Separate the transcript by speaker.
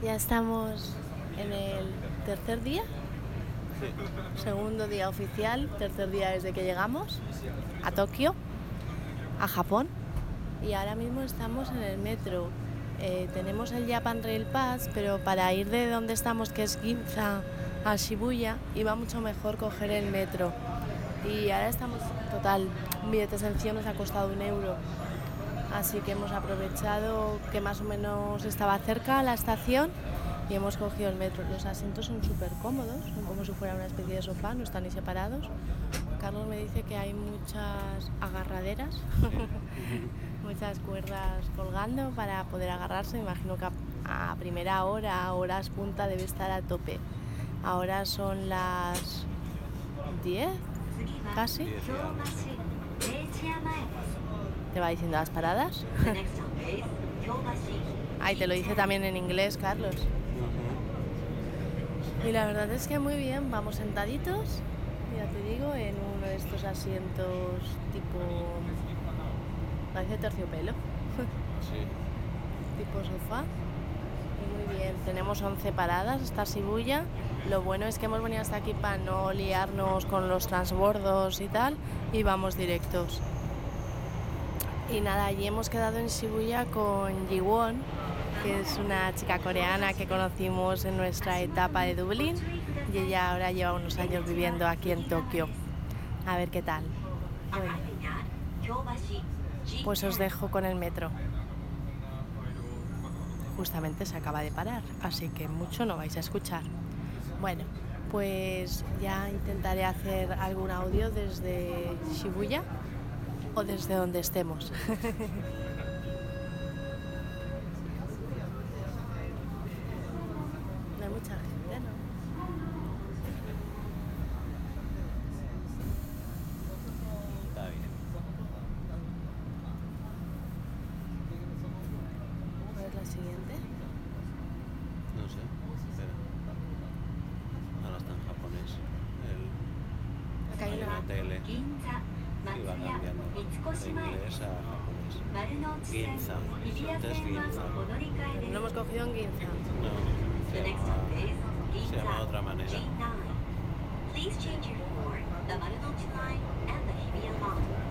Speaker 1: Ya estamos en el tercer día, segundo día oficial, tercer día desde que llegamos a Tokio, a Japón, y ahora mismo estamos en el metro. Tenemos el Japan Rail Pass, pero para ir de donde estamos, que es Ginza, a Shibuya, iba mucho mejor coger el metro. Y ahora estamos, total, billetes en 100 nos ha costado €1. Así que hemos aprovechado que más o menos estaba cerca la estación y hemos cogido el metro. Los asientos son súper cómodos, son como si fuera una especie de sofá, no están ni separados. Carlos me dice que hay muchas agarraderas, muchas cuerdas colgando para poder agarrarse. Me imagino que a primera hora, horas punta, debe estar a tope. Ahora son las 10, casi. ¿Te va diciendo las paradas? Ay, te lo dice también en inglés, Carlos. Y la verdad es que muy bien, vamos sentaditos, ya te digo, en uno de estos asientos tipo... parece terciopelo.
Speaker 2: Sí.
Speaker 1: Tipo sofá. Y muy bien, tenemos 11 paradas hasta Shibuya. Lo bueno es que hemos venido hasta aquí para no liarnos con los transbordos y tal, y vamos directos. Y nada, allí hemos quedado en Shibuya con Jiwon, que es una chica coreana que conocimos en nuestra etapa de Dublín, y ella ahora lleva unos años viviendo aquí en Tokio. A ver qué tal. Bueno, pues os dejo con el metro. Justamente se acaba de parar, así que mucho no vais a escuchar. Bueno, pues ya intentaré hacer algún audio desde Shibuya o desde donde estemos. No hay mucha gente, ¿no?
Speaker 2: Está bien.
Speaker 1: ¿Cuál es la siguiente?
Speaker 2: No sé. Espera. Ahora está en japonés.
Speaker 1: Acá hay una
Speaker 2: tele. Y va cambiando de inglés a japonés. Ginza. Este es Ginza.
Speaker 1: No hemos cogido en Ginza.
Speaker 2: No. Se llama de otra manera.
Speaker 3: Please change your for the Marunouchi line and the Hibiya line.